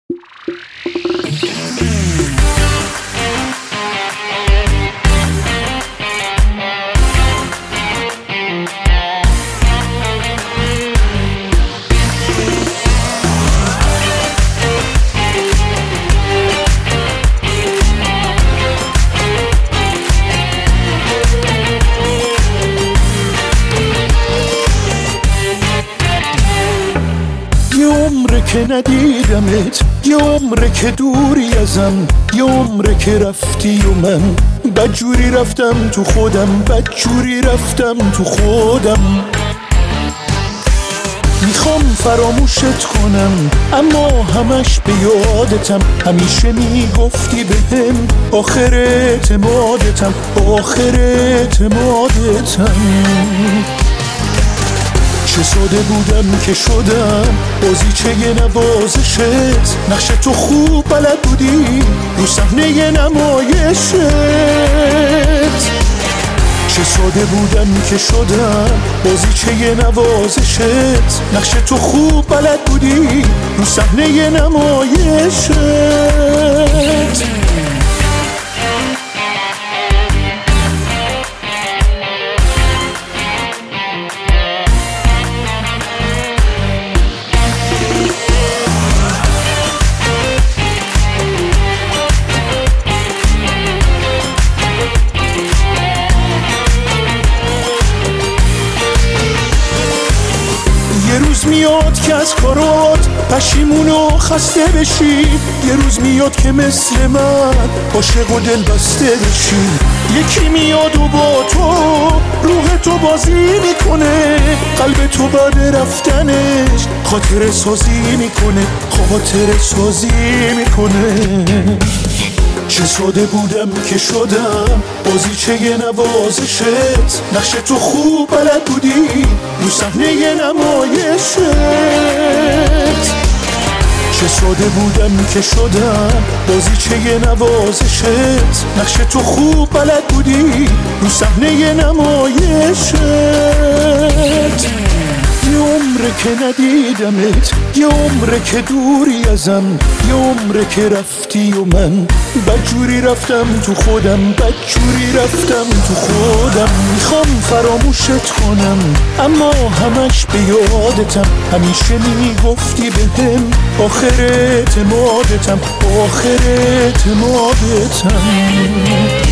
یه عمره که ندیدمت، یه عمره که دوری ازم، یه عمره که رفتی و من بدجوری رفتم تو خودم، بدجوری رفتم تو خودم. میخوام فراموشت کنم اما همش به یادتم، همیشه میگفتی بهم آخر اعتمادتم، آخر اعتمادتم. چه ساده بودم که شدم بازیچه نوازشت، نقش تو خوب بلد بودی رو صحنه نمایشت. چه ساده بودم که شدم بازیچه نوازشت، نقش تو خوب بلد بودی رو صحنه نمایشت. یه روز میاد که از کارات پشیمون و خسته بشی، یه روز میاد که مثل من عاشق و دل بسته بشی. یکی میاد و با تو روح تو بازی میکنه، قلب تو بعد رفتنش خاطر سازی میکنه، خاطر سازی میکنه. چه ساده بودم که شدم بازیچه نوازشت، نقش تو خوب بلد بودی رو صحنه نمایشت. چه ساده بودم که شدم بازیچه نوازشت، نقش تو خوب بلد بودی رو صحنه نمایشت. یه عمره که ندیدمت، یه عمره که دوری ازم، یه عمره که رفتی و من بدجوری رفتم تو خودم، بدجوری رفتم تو خودم. میخوام فراموشت کنم اما همش به یادتم، همیشه میگفتی بهم آخر اعتمادتم، آخر اعتمادتم.